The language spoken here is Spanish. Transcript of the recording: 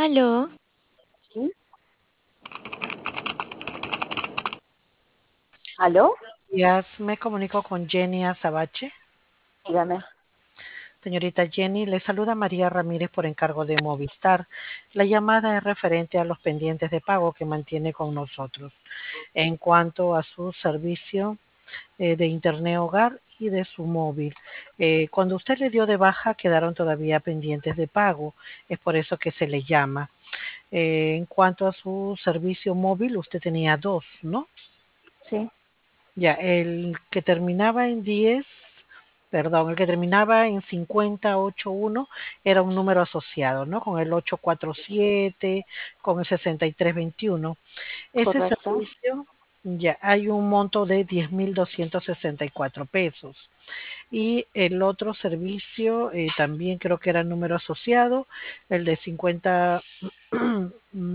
Aló, ¿Sí? ¿Aló? Días, me comunico con Jenny Azabache. Dígame. Señorita Jenny, le saluda María Ramírez por encargo de Movistar. La llamada es referente a los pendientes de pago que mantiene con nosotros en cuanto a su servicio de Internet Hogar y de su móvil. Cuando usted le dio de baja quedaron todavía pendientes de pago, es por eso que se le llama. En cuanto a su servicio móvil, usted tenía dos, ¿no? Sí, Ya, el que terminaba en 10, perdón, el que terminaba en 5081 era un número asociado, ¿no? Con el 847, con el 6321. Ese correcto. servicio, ya, hay un monto de 10.264 pesos. Y el otro servicio también creo que era número asociado, el de 50